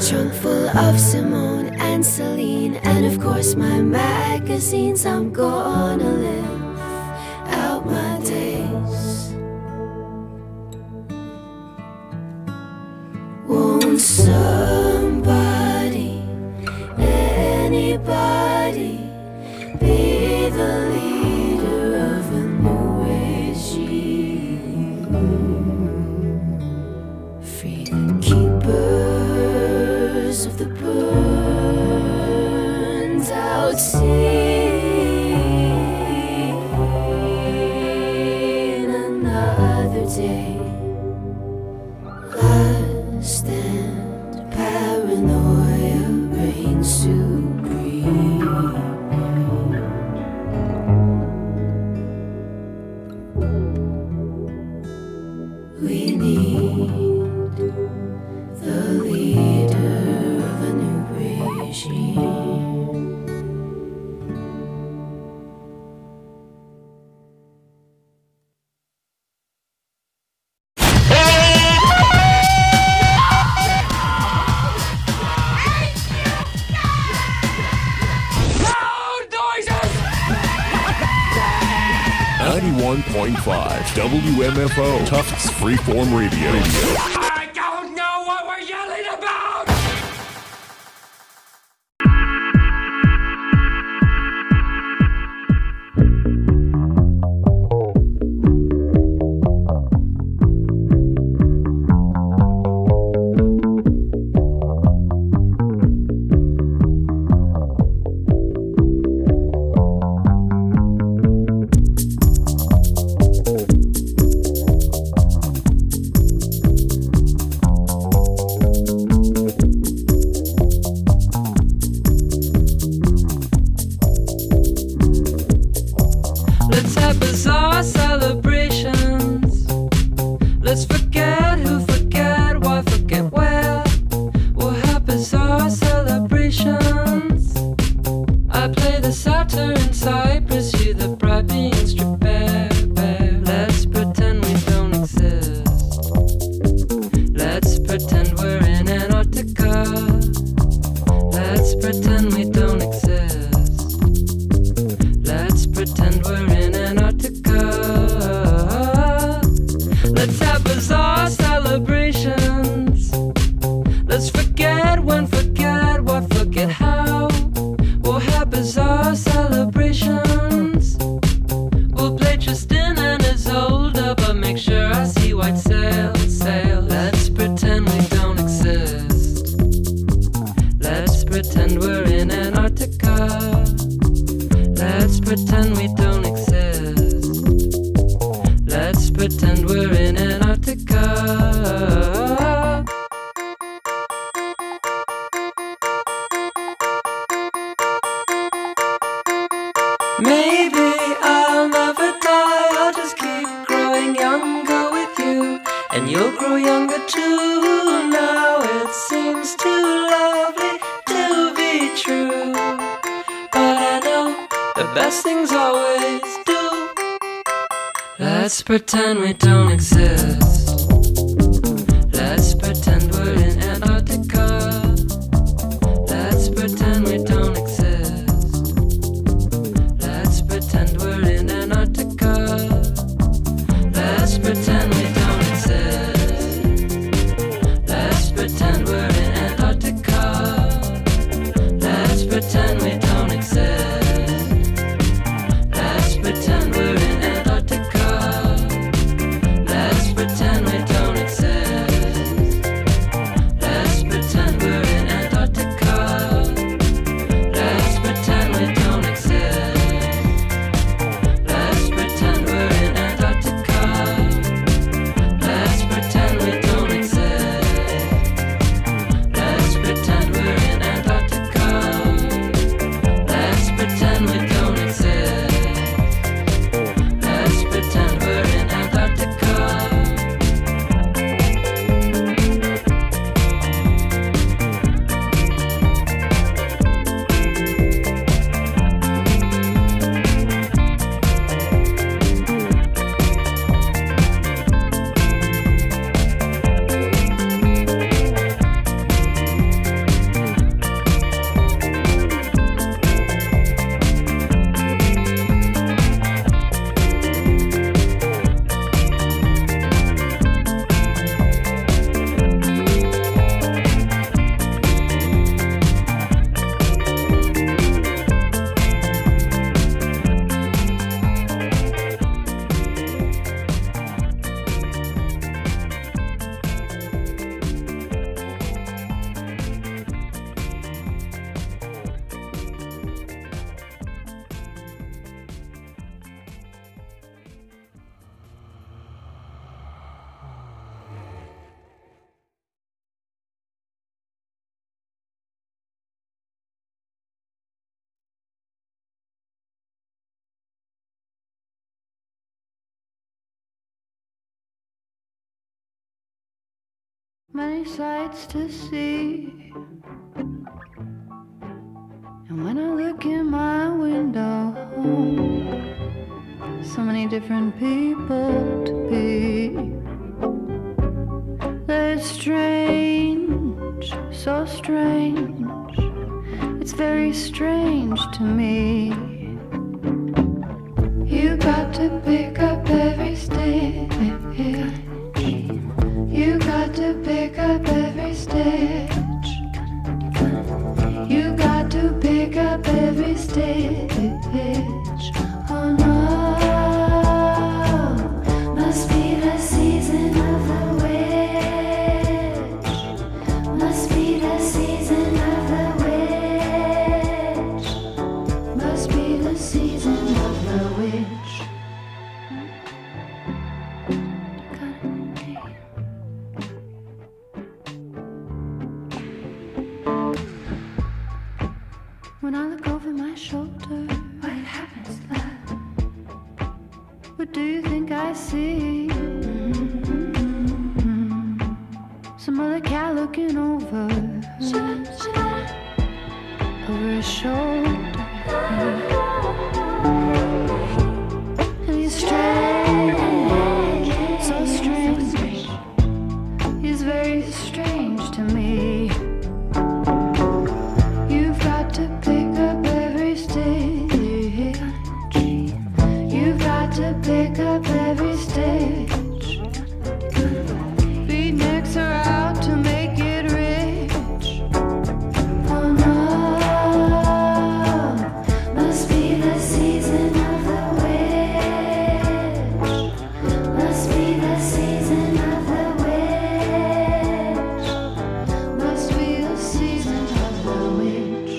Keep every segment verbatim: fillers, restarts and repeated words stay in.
trunk full of Simone and Celine, and of course my magazines. I'm gonna live out my days. Won't somebody, anybody, be the leader of a new regime? Free the keepers of the burned out sea. Another day, lust and paranoia reign supreme. We need the leader of a new regime. ninety-one point five W M F O, Tufts Freeform Radio. I don't know what we're yelling about! Let's pretend we don't exist. Let's pretend we're in Antarctica. Let's pretend we don't exist. Let's pretend we're in Antarctica. Let's pretend we don't exist. Let's pretend we're in Antarctica. Let's pretend we don't exist. Let's pretend we're in Antarctica. Let's pretend we don't exist. many sights to see. And when I look in my window, so many different people to be. They're strange, so strange. It's very strange to me. You got to pick up every stitch. You got to pick up every stitch. You got to pick up every stitch. Oh no, must be the season of the witch. Must be the season of the witch. Must be the season of the witch. When I look over my shoulder, what happens to that? What do you think I see? Mm-hmm. Some other cat looking over, over his shoulder. And he's strange, so strange. He's very strange to me. You've got to pick up every stitch. You've got to pick up every stitch. Beatniks are out to make it rich. Oh no, must be the season of the witch. Must be the season of the witch. Must be the season of the witch.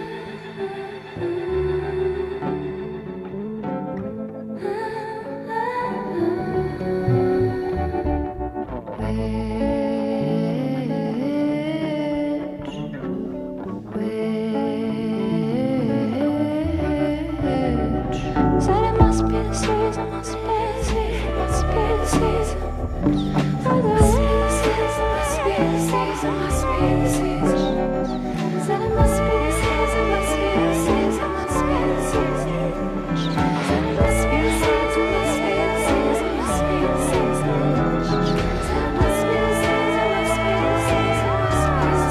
Said it must be the season, must be the season, must be the season. For the season, must be the season, must be the season. Said it must be the season, must be the season, must be the season. Said it must be the season, must be the season, must be the season. Said it must be the season, must be the season, must be the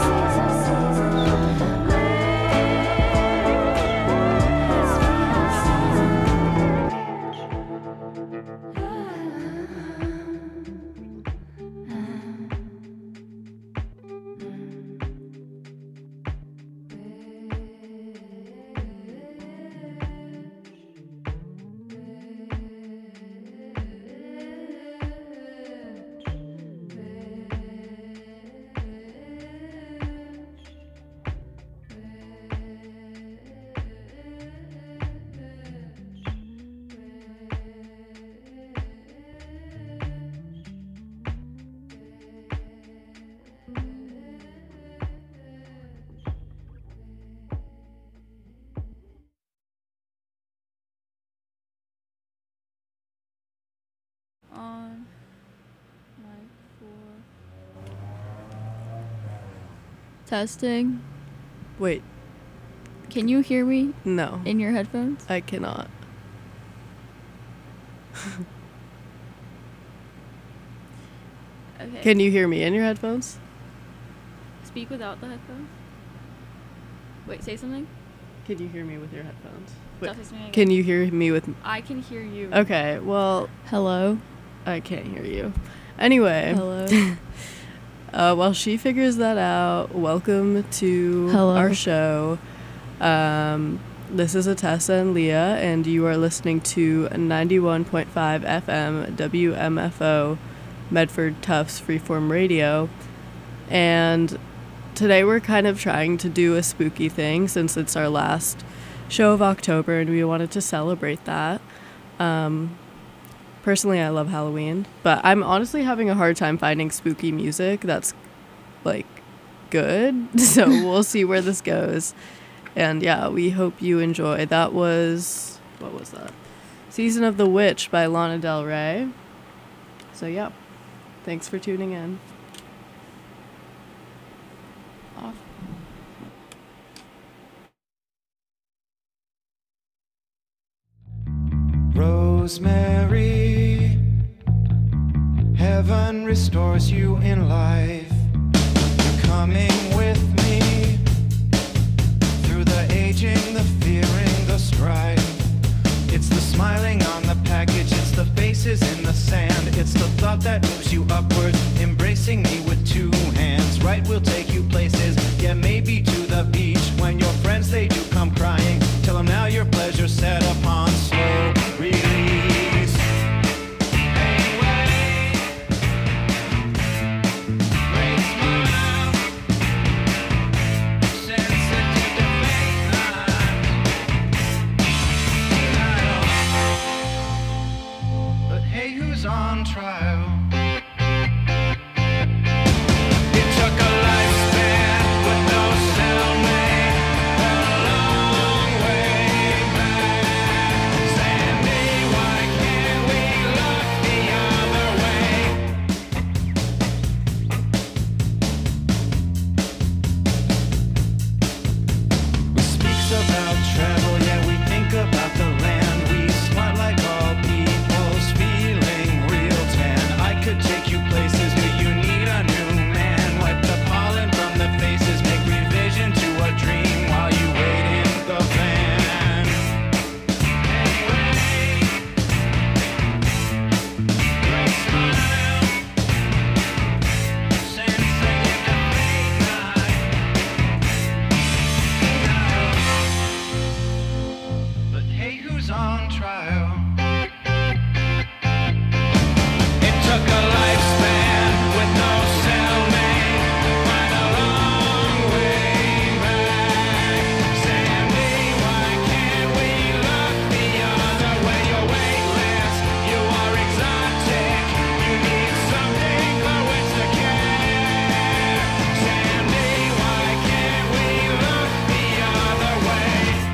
on mic four. Testing. Wait, Can you hear me no, in your headphones? I cannot. Okay. Can you hear me in your headphones? speak without the headphones? Wait, say something. Can you hear me with your headphones? Wait, Tell us something again. can you hear me with... I can hear you. Okay, well, Hello. I can't hear you. Anyway. Hello. Uh, while she figures that out, welcome to Hello. our show. Um, this is Atessa and Leah, and you are listening to ninety-one point five F M W M F O Medford Tufts Freeform Radio. And today we're kind of trying to do a spooky thing since it's our last show of October, and we wanted to celebrate that. Um, Personally, I love Halloween, but I'm honestly having a hard time finding spooky music that's, like, good. So we'll see where this goes. And, yeah, we hope you enjoy. That was, what was that? Season of the Witch by Lana Del Rey. So, yeah, thanks for tuning in. Rosemary, heaven restores you in life. You're coming with me through the aging, the fearing, the strife. It's the smiling on the package, it's the faces in the sand. It's the thought that moves you upward, embracing me with two hands. Right, we'll take you places, yeah, maybe to the beach. When your friends, they do come crying, tell them now your pleasure's set upon slow release. On trial. It took a lifespan with no cellmate, a long way back. Sandy, why can't we look the other way? We speaks about travel, yeah, we think about the land. We smart like all people's feeling. Could take you places, do you need a new man? Wipe the pollen from the faces, make revision to a dream while you wait in the van. Anyway, great smile, sensing it the late night. But hey, who's on trial? Took a lifespan with no cellmate, find a long way back. Sandy, why can't we look the other way? You're weightless, you are exotic, you need something for which to care. Sandy, why can't we look the other way?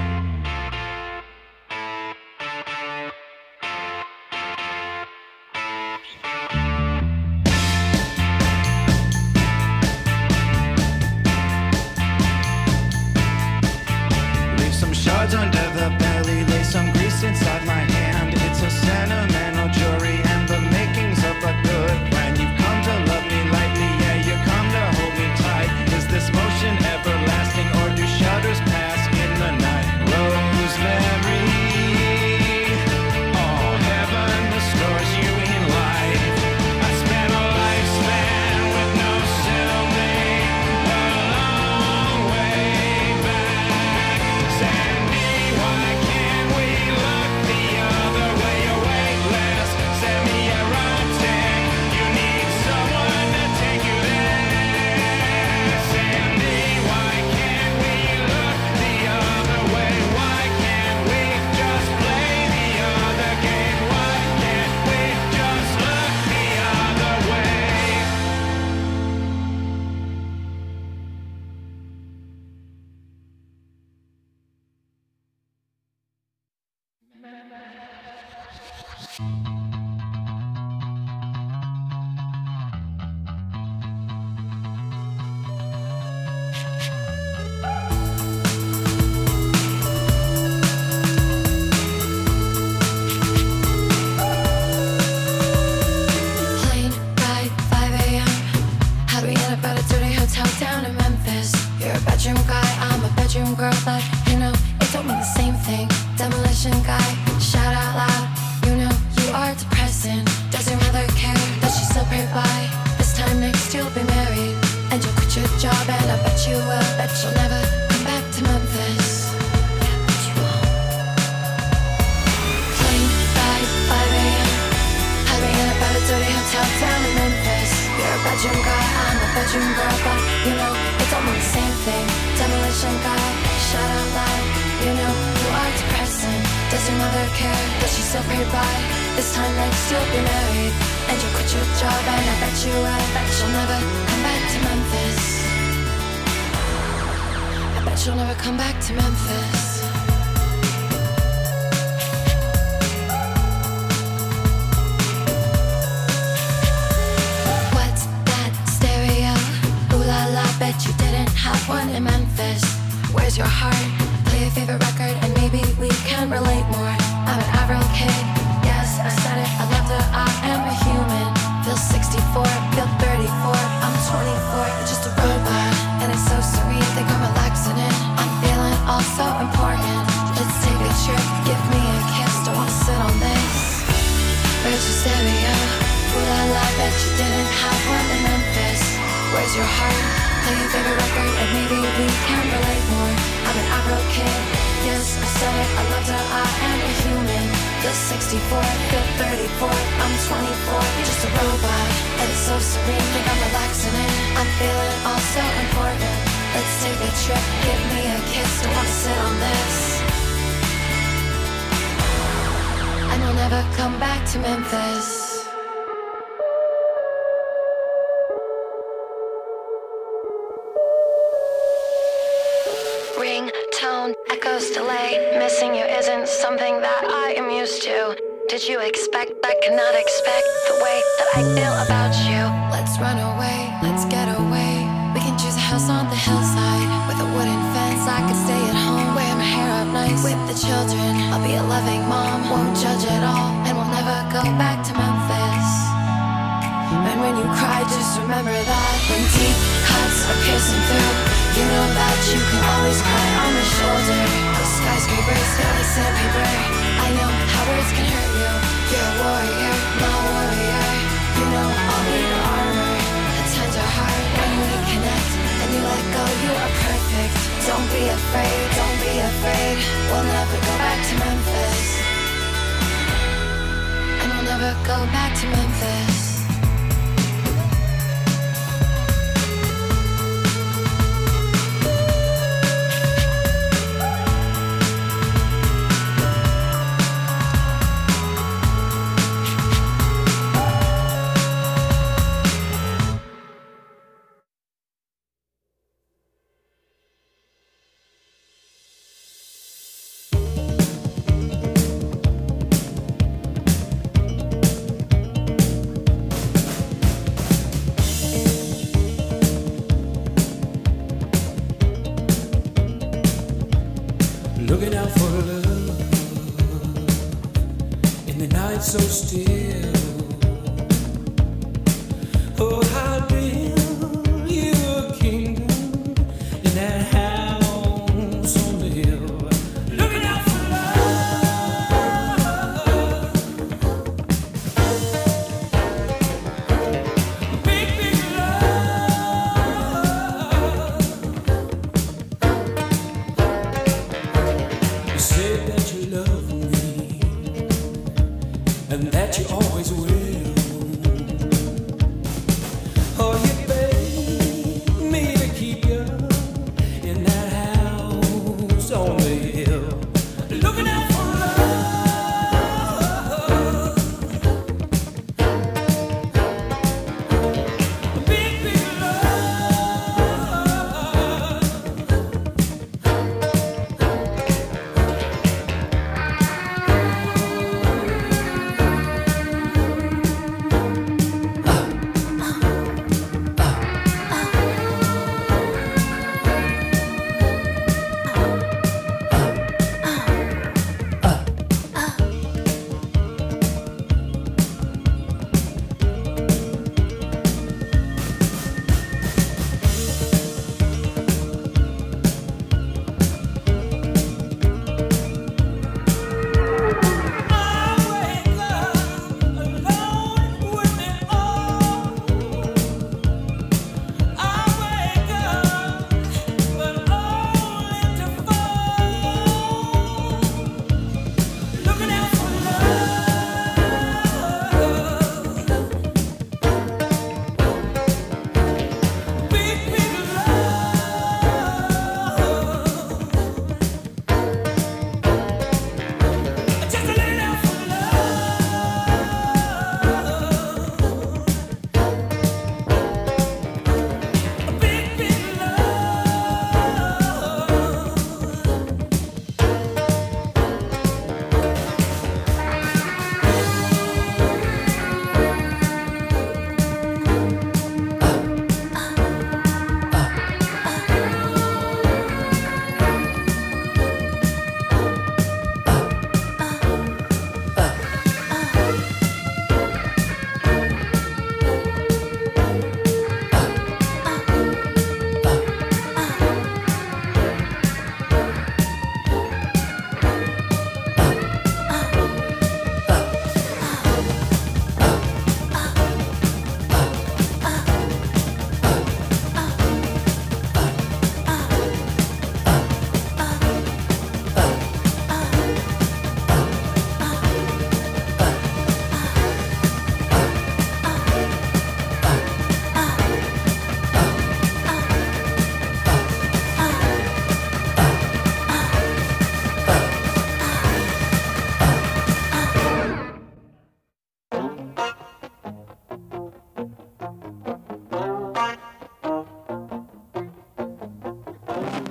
Shards under the belly, lay some grease inside my hand. It's a sentimental jury and the makings of a good plan. You've come to love me lightly, yeah, you come to hold me tight. Is this motion everlasting or do shudders pass in the night? Rosemary, oh, heaven restores you in life. I spent a lifespan with no cellmate, a long way back. Sandy, why can't we look the other way? You're weightless, semi-erotic, you need someone to take you there. Sandy, why can't we look the other way? Why can't we just play the other game? Why can't we just look the other way? Plane ride, five a m How do we end up at a dirty hotel down in Memphis? You're a bedroom guy, I'm a bedroom girl, but you know, it don't mean the same thing. Demolition guy, shout out loud. You know, you are depressing. Does your mother care that she's still paid by? This time next you'll be married, and you'll quit your job, and I bet you will. Bet you'll never come back to Memphis. Bet you won't. Plane ride, five a m How do we end up at a dirty hotel down in Memphis? You're a bedroom guy, I'm a bedroom girl, but you know, it don't mean the same thing. Demolition guy, shout out loud. You know, you are depressing. Does your mother care that she's still paid by? This time next you'll be married, and you'll quit your job, and I bet you will. Bet you'll never come back to Memphis. I bet you'll never come back to Memphis. What's that stereo? Ooh la la, bet you didn't have one in Memphis. Where's your heart? Play your favorite record and maybe we can relate more. I'm an Avril kid, yes, I said it, I loved her, I am a human. Feel sixty-four, feel thirty-four. I'm twenty-four, you're just a robot. And it's so serene, think I'm relaxing it. I'm feeling all so important. Let's take a trip, give me a kiss. Don't wanna sit on this. Where's your stereo? Ooh la la, bet you didn't have one in Memphis. Where's your heart? Play your favorite record and maybe we can relate more. I'm an Afro kid, yes, I said it, I loved her, I am a human. Feel sixty-four, feel thirty-four, I'm twenty-four, you're just a robot. And it's so serene, think I'm relaxing it. I'm feeling all so important. Let's take a trip, give me a kiss. Don't wanna sit on this. And we'll never come back to Memphis. Ringtone, echoes, delay. Missing you isn't something that I am used to. Did you expect? I cannot expect the way that I feel about you. Let's run away, let's get away. We can choose a house on the hillside with a wooden fence. I could stay at home, wear my hair up nice with the children. I'll be a loving mom, won't judge at all, and we'll never go back to Memphis. And when you cry, just remember that when deep cuts are piercing through, you know that you can always cry on my shoulder. Those skyscrapers feel like sandpaper. I know how words can hurt you. You're a warrior, not a warrior. You know I'll be your armor. The times are hard when we connect and you let go. You are perfect. Don't be afraid, don't be afraid. We'll never go back to Memphis. And we'll never go back to Memphis. Looking out for love in the night so still. Oh, I'll build you a kingdom in that house on the hill. Looking out for love, big, big love. You said that you love me and that you always will. Oh, you begged me to keep you in that house on the hill. Looking out for love, big, big love.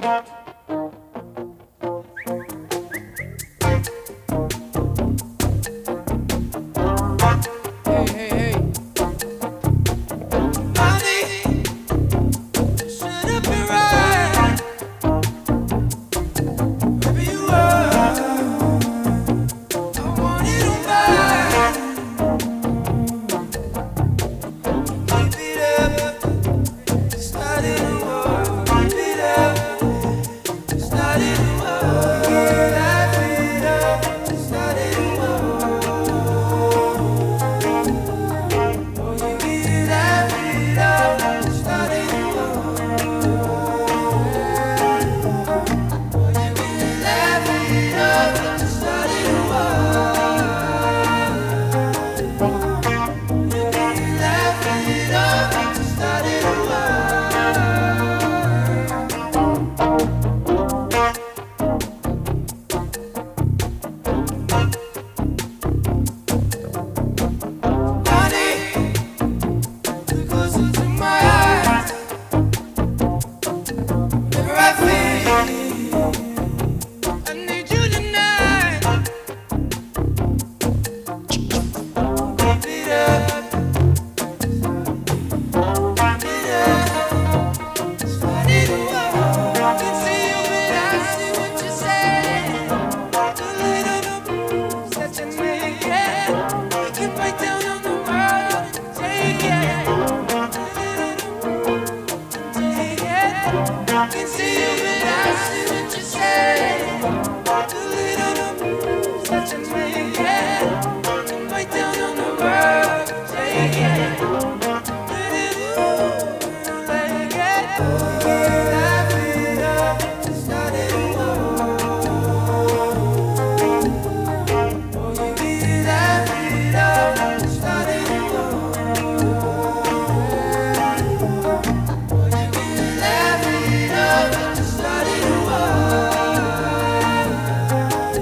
Started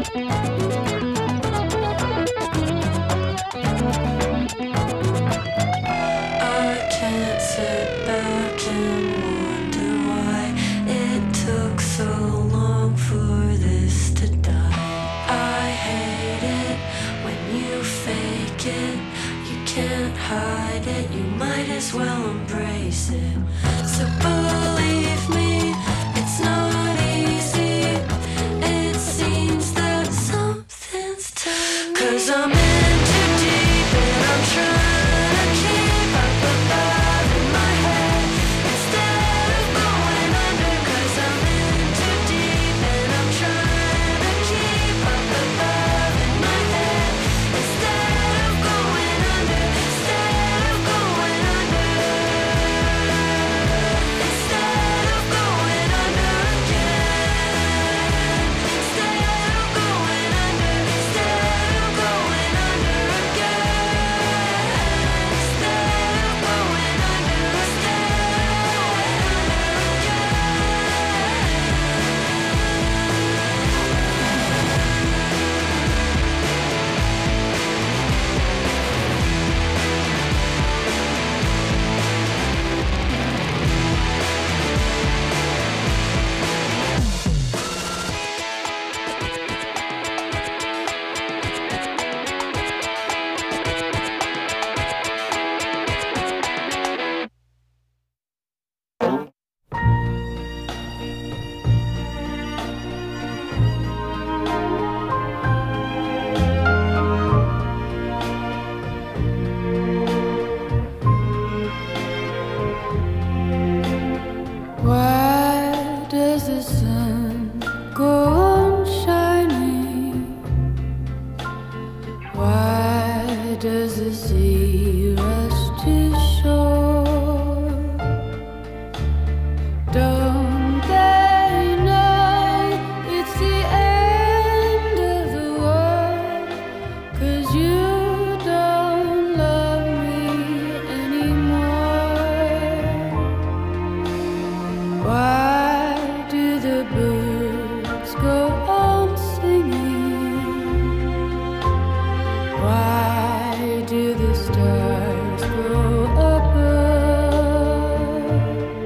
I can't sit back and wonder why it took so long for this to die. I hate it when you fake it. You can't hide it, you might as well embrace it. So believe me, it's not easy. It seems that something's turning. Cause I'm in too deep and I'm trying to keep up above in my head instead of going under. Cause I'm in too deep and I'm trying to keep up above in my head instead of going under. Instead of going under. Instead of going under again. Instead of going under. Instead of going under again. Instead of going under. Why does the sun go on shining? Why does the sea rush to shore? Don't they know it's the end of the world? 'Cause you don't love me anymore. Why do the birds go on singing? Why do the stars grow above?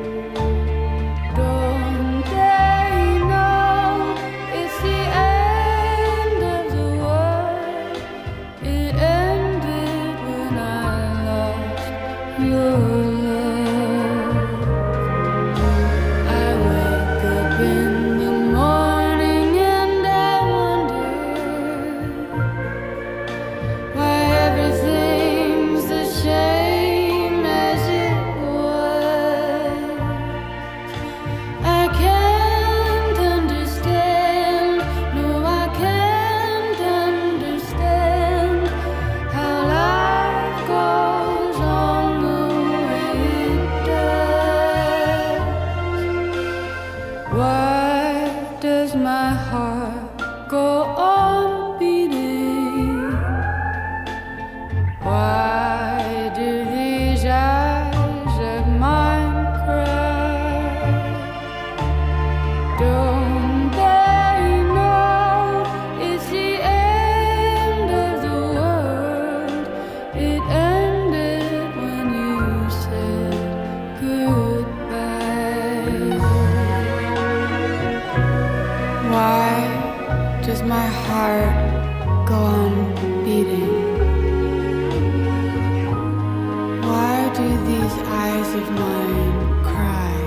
Don't they know it's the end of the world? It ended when I lost your love. I wake up in the morning and I wonder why everything's the same as it was. I can't understand, no, I can't understand how life goes on the way it does. Why does my heart go on beating? Why do these eyes of mine cry? Don't they know it's the end of the world? It ended when you said goodbye. Why does my heart go on beating? Why do these eyes of mine cry?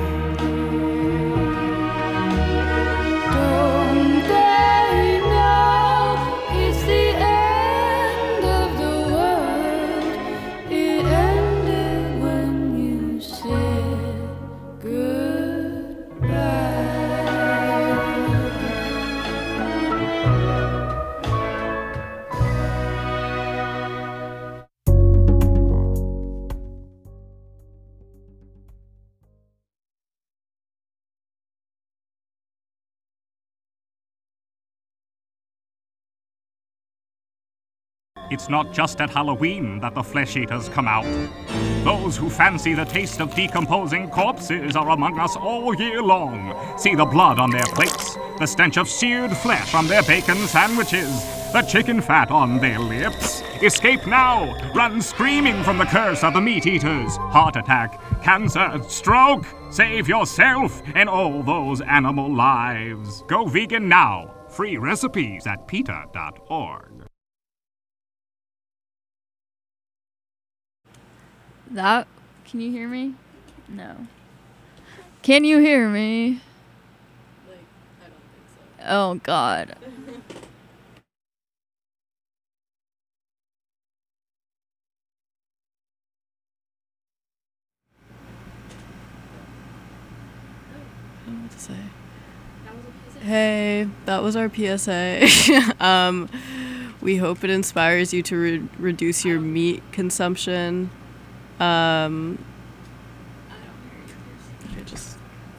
Don't they know it's the end of the world? It ended when you said goodbye. It's not just at Halloween that the flesh eaters come out. Those who fancy the taste of decomposing corpses are among us all year long. See the blood on their plates, the stench of seared flesh on their bacon sandwiches, the chicken fat on their lips. Escape now! Run screaming from the curse of the meat eaters. Heart attack, cancer, stroke. Save yourself and all those animal lives. Go vegan now. Free recipes at PETA dot org. That, can you hear me? No. Can you hear me? Like, I don't think so. Oh, God. I don't know what to say. Hey, that was our P S A. um, we hope it inspires you to re- reduce your meat consumption. Um, okay, just.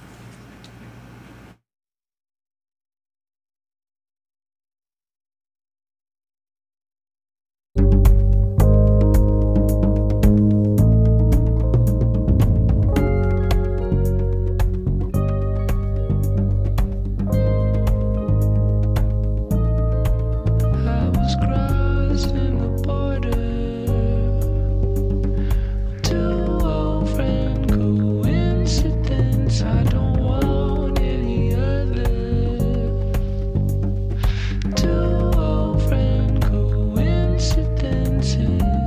I was crossing the border. Too old friend coincidence. I don't want any other. Too old friend coincidences.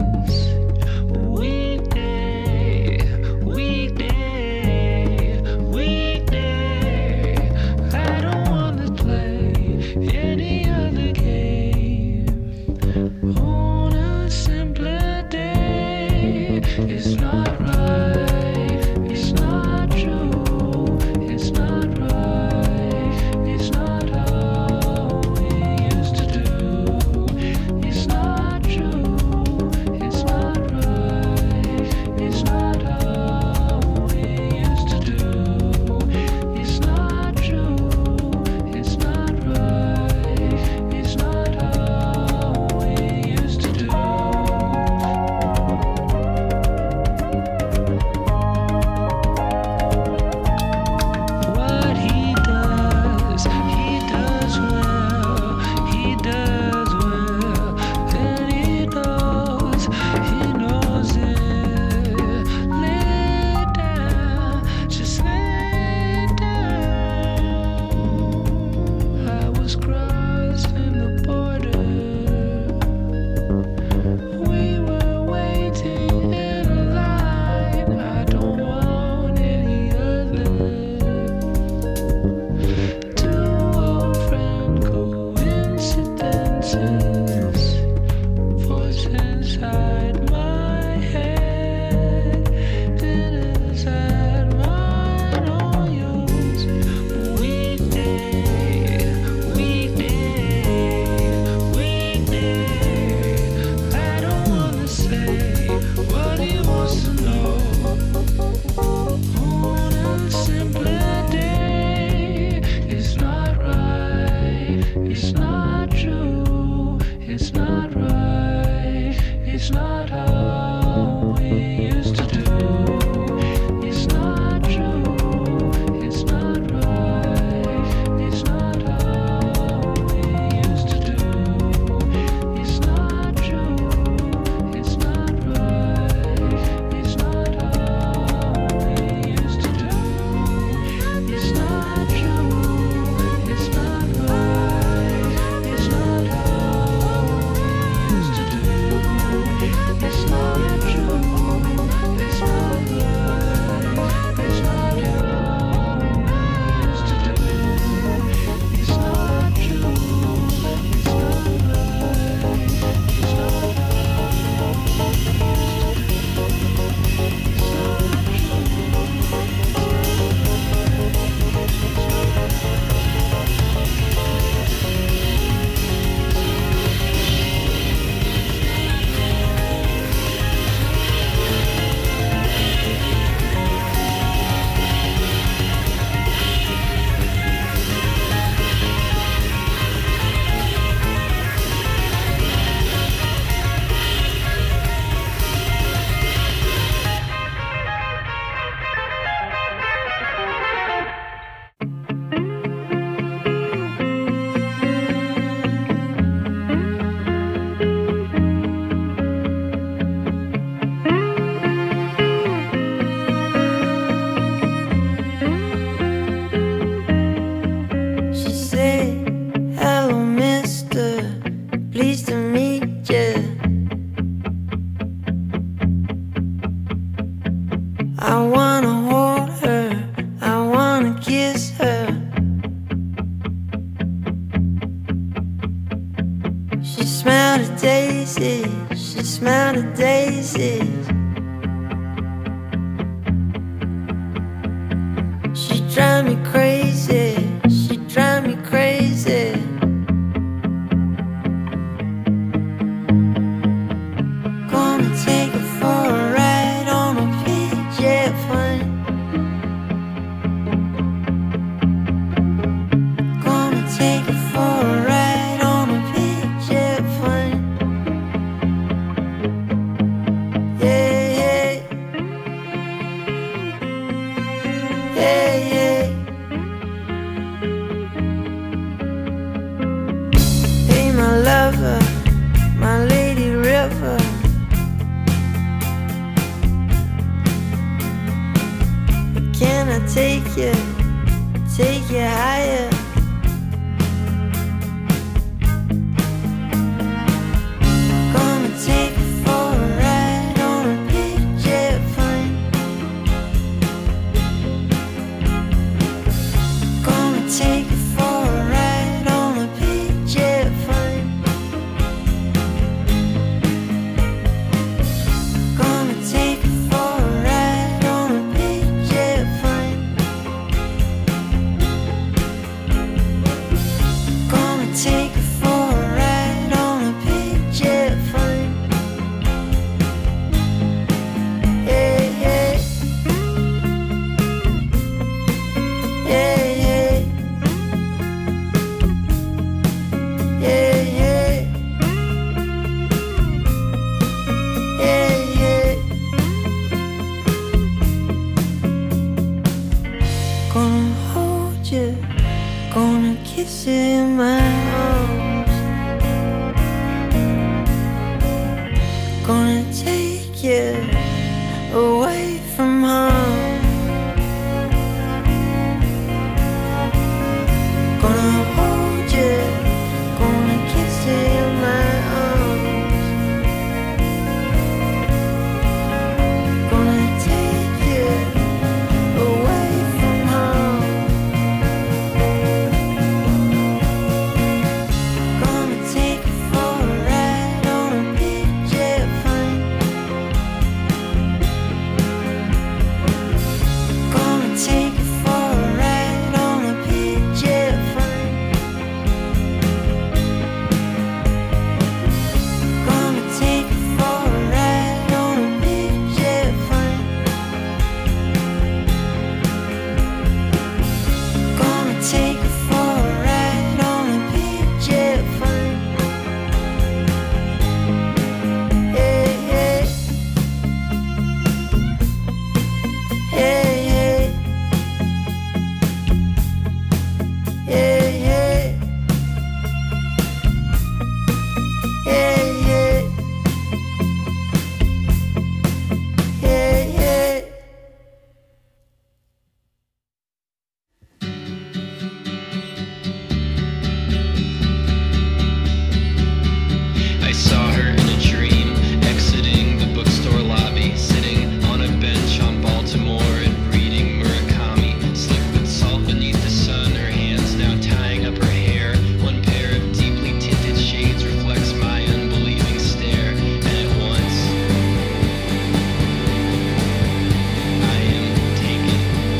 Weekday, weekday, weekday. I don't wanna play any other game. On a simpler day, it's not right, it's not true, it's not right, it's not how we used to do. It's not true, it's not right, it's not how we used to do. It's not true, it's not right, it's not how we used to do. She smelled a daisy, she smelled a daisy. She drive me crazy, she drive me crazy. Gonna take her for a ride on a P J plane. Gonna take her for a ride on a P J plane. Yeah, yeah. Yeah, yeah. Hey, my lover, my lady river. Can I take you, take you higher? Gonna take you for a ride on a P J plane. Gonna take you for a ride on a P J plane. Gonna take you for a ride on a P J plane. Gonna take you for a ride on a P J plane. Yeah, yeah. Yeah, yeah. Yeah, yeah. Yeah, yeah. Gonna hold you, gonna kiss you in my arms. Gonna take you away from home. Gonna hold you, gonna kiss you in my arms. Gonna take you away from home. Gonna take you for a ride on a P J plane. Gonna take you for a ride on a P J plane. Gonna take you for a ride on a P J plane. Gonna take you for a ride on a P J plane. Yeah, yeah. Yeah, yeah. Yeah, yeah. Yeah, yeah. Yeah, yeah. I saw her in a dream, exiting the bookstore lobby, sitting on a bench on Baltimore and reading Murakami. Slick with salt beneath the sun, her hands now tying up her hair. One pair of deeply tinted shades reflects my unbelieving stare, and at once I am taken.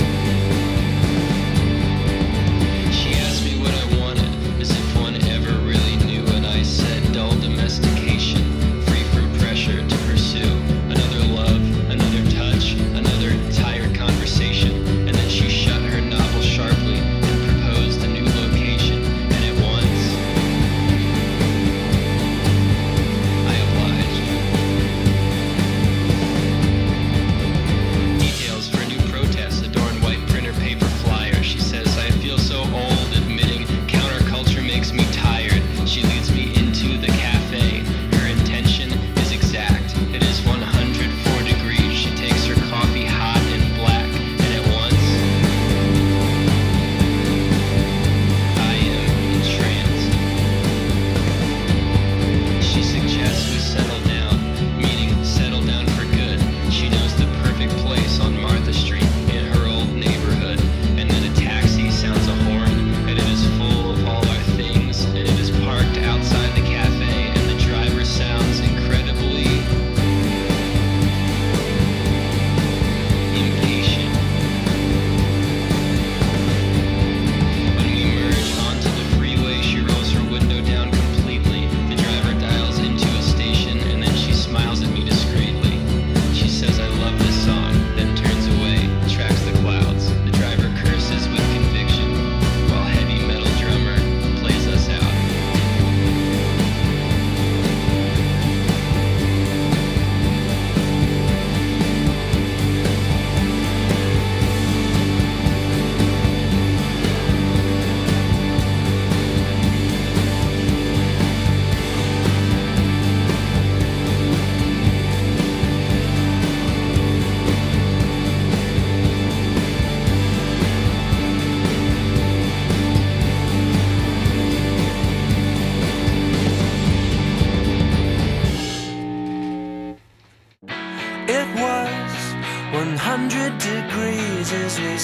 She asked me what I wanted, as if one ever really knew, and I said dull domestication, free from pressure to pursue another love, another touch, another tired conversation. And then she shut her novel sharply and proposed a new location, and at once I obliged. Details for a new protest adorn white printer paper flyer. She says I feel so old admitting counterculture makes me tired. She leads me into the cafe, her intense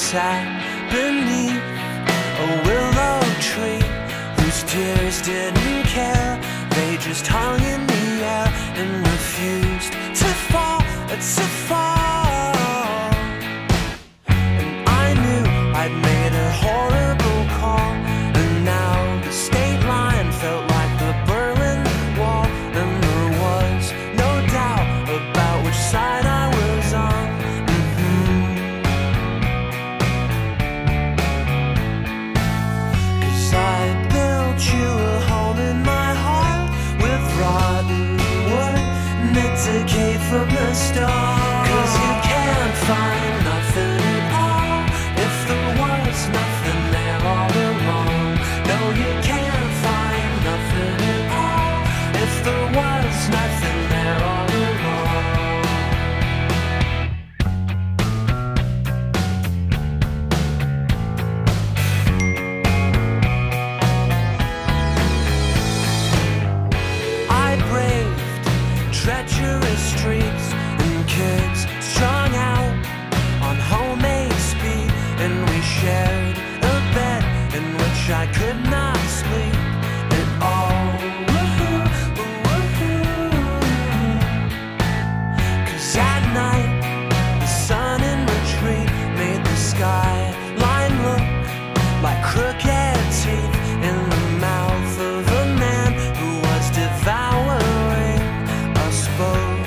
sat beneath a willow tree whose tears didn't care. They just hung in the air and refused to fall, to fall. And I knew I'd made a horrible call, and now the state line felt like the Berlin Wall, and there was no doubt about which side I was on. Mm-hmm. 'Cause I built you a home in my heart with rotten wood, and it decayed from the start. 'Cause you can't find nothing at all if there was nothing there all along. No, you can't find nothing at all if there was nothing there all along. I braved treacherous streets and kids strung out on homemade speed, and we shared a bed in which I could not sleep at all. Cause at night the sun in retreat made the skyline look like crooked teeth in the mouth of a man who was devouring us both.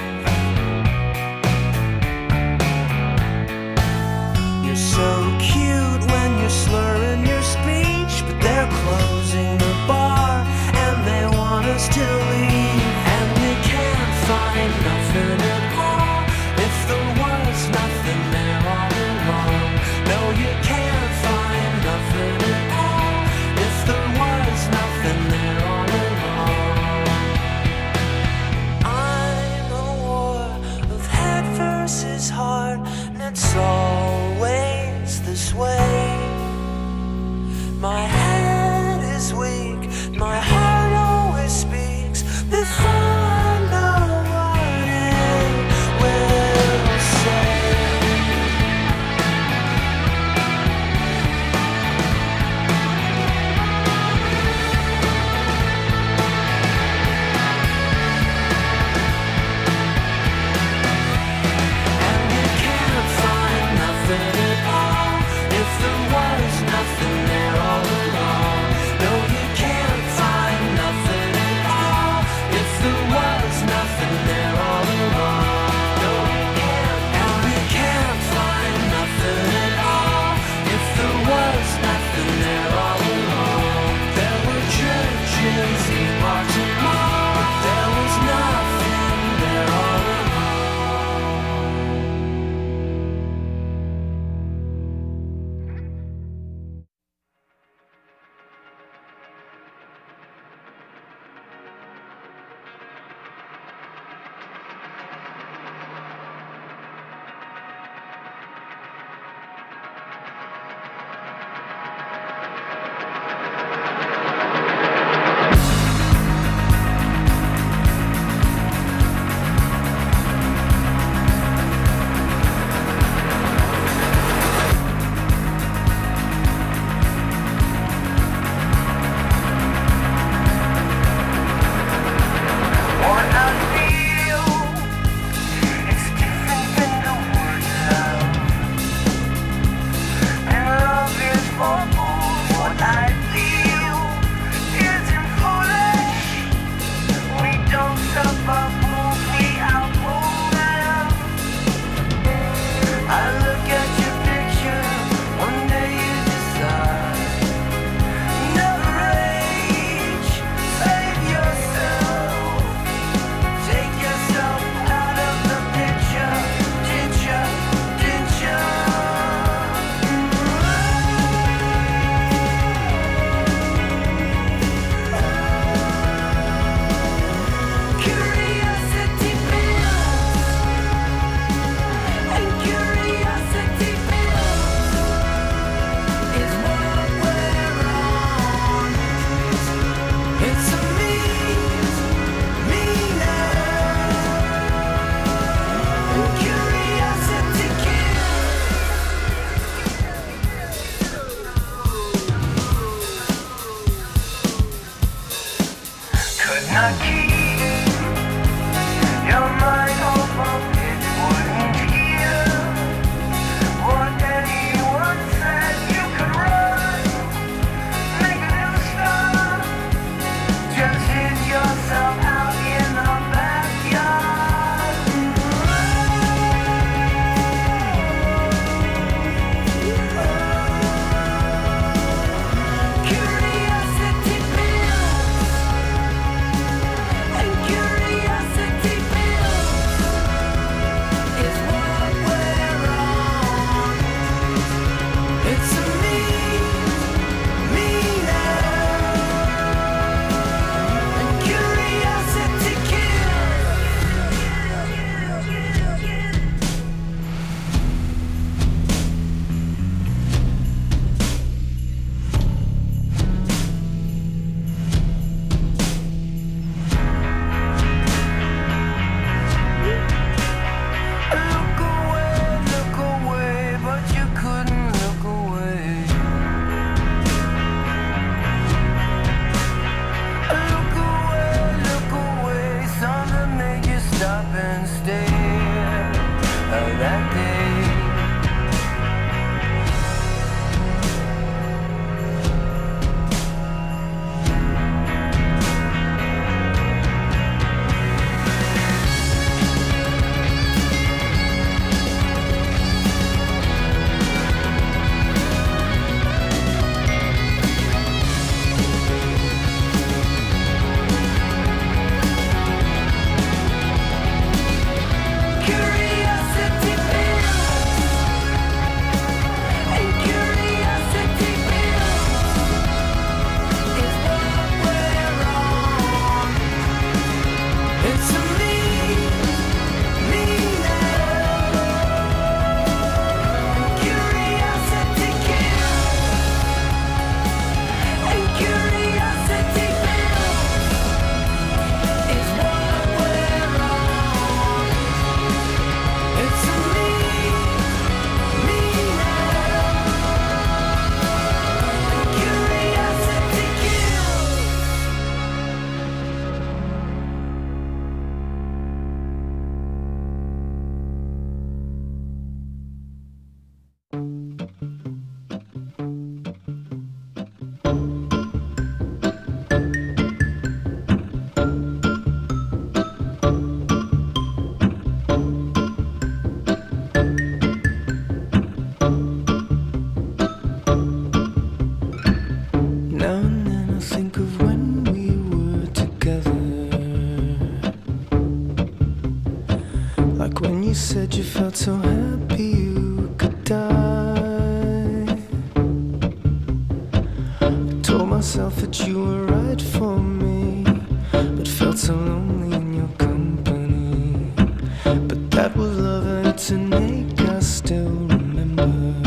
You're so cute when you're slurring your speech, but they're closing the bar and they want us to leave. And we can't find nothing at all if there was nothing there all along. No, you can't find nothing at all if there was nothing there all along. I'm a war of head versus heart, and it's always this way. My head is weak, my heart always speaks. could not keep your mind off of it, wouldn't hear what anyone said. You could run, make a new start, just hit yourself out in the backyard. Curiosity builds, and curiosity builds is what we're on. It's a me, me now, and curiosity look away, look away, but you couldn't look away. Look away, look away, something made you stop and stare uh, that day. Curiosity builds, and curiosity builds is what we're on. It's a me, me now, and curiosity kills, and curiosity builds is what we're on. It's a me, me now, and curiosity kills. Now and then I think of when we were together, like when you said you felt so happy you could die. I told myself that you were right for me, but felt so lonely in your company. But that was love and it's an ache I still remember.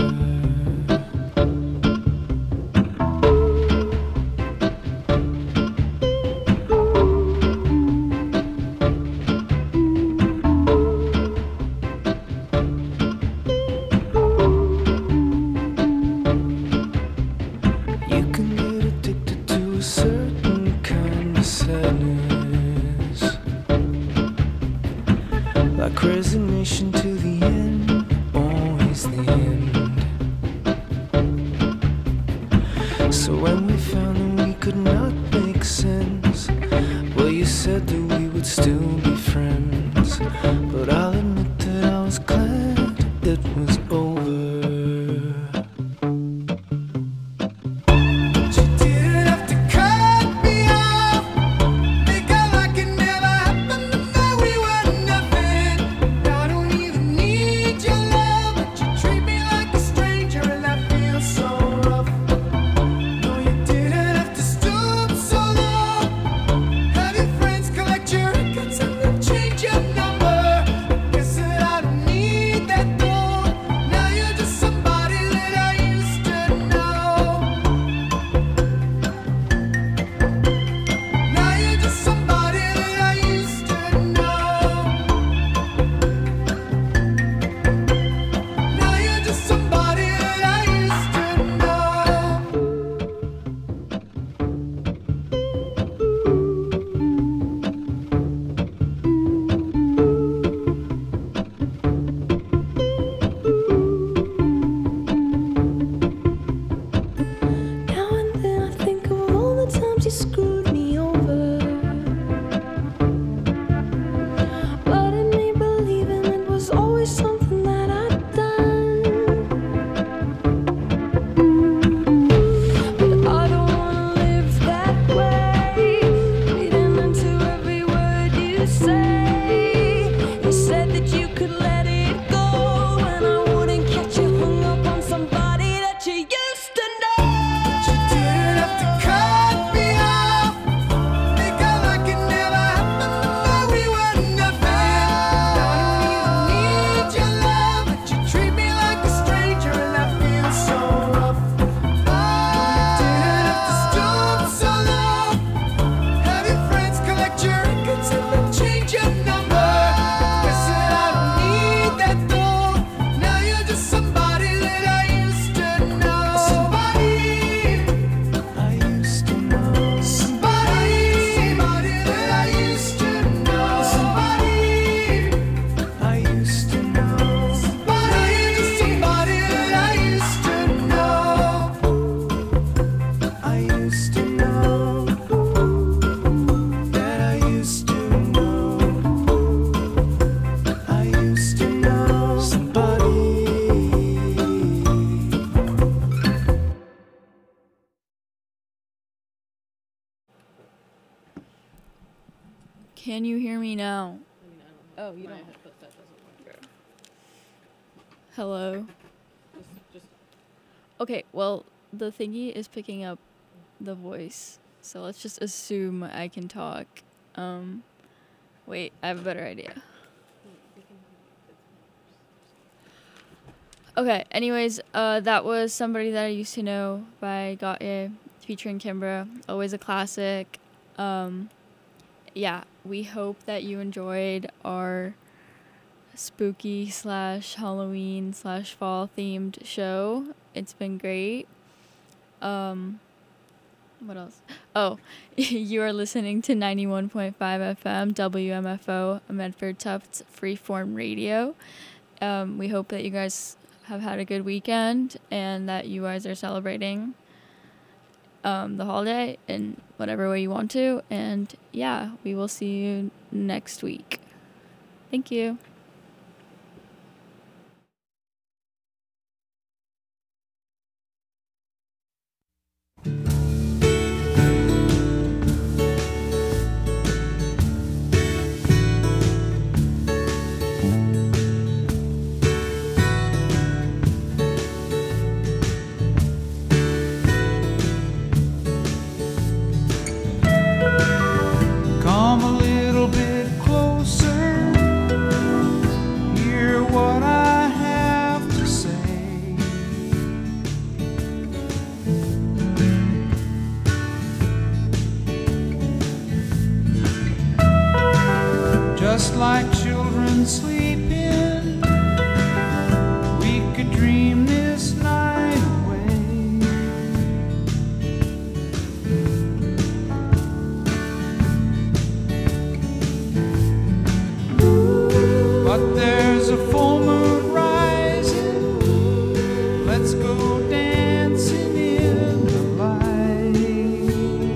You can get addicted to a certain kind of sadness, like resignation to the end, always the end. So when we found that we could not make sense, well, you said that we would still be friends. But I'll admit that I was glad it was over. You didn't have to cut me off, make out like it never happened, and that we were nothing. I don't even need your love, but you treat me like a stranger, and that feels so rough. No, you didn't have to stoop so low, have your friends collect your records and Can you hear me now? Oh, you don't. Hello. Okay, well, the thingy is picking up the voice, so let's just assume I can talk. Um, wait, I have a better idea. Okay, anyways, uh, that was Somebody That I Used to Know by Gautier, featuring Kimbra. Always a classic. Um, yeah, we hope that you enjoyed our spooky slash Halloween slash fall themed show. It's been great. Um, what else? Oh, you are listening to ninety-one point five F M W M F O Medford Tufts Freeform Radio. Um, we hope that you guys have had a good weekend and that you guys are celebrating um, the holiday in whatever way you want to. And yeah, we will see you next week. Thank you. Come a little bit closer, hear what I have to say. Just like children sleeping, we could dream this night away. But there's a full moon rising, let's go dancing in the light.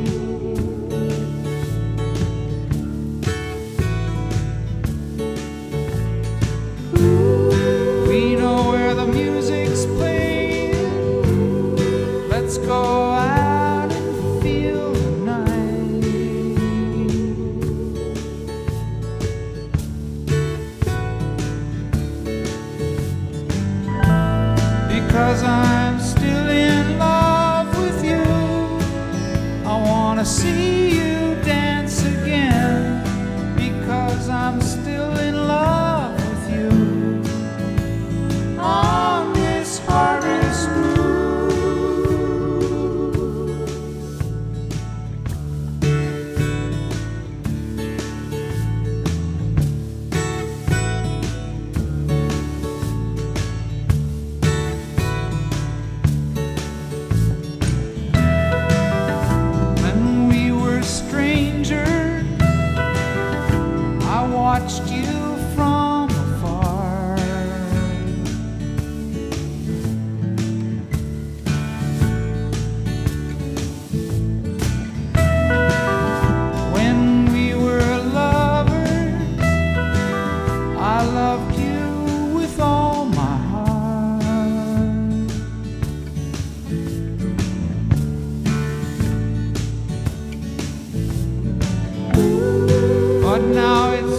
We know where the music's playing, let's go out and feel the night. Because I'm still in love with you, I wanna see you dance again. Because I'm still in love with you on this harvest moon. When we were strangers, I watched you from afar. When we were lovers, I loved you with all my heart. But now it's